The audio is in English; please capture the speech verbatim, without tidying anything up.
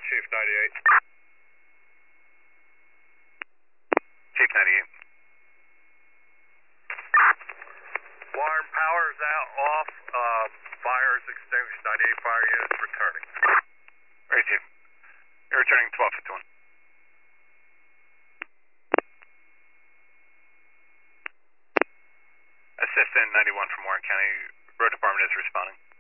Chief ninety-eight. Chief ninety-eight. Alarm power's out, off. Um, fire is extinguished. ninety-eight fire units returning. Right, Chief. You're returning twelve fifty-one. Assistant ninety-one from Warren County. Road Department is responding.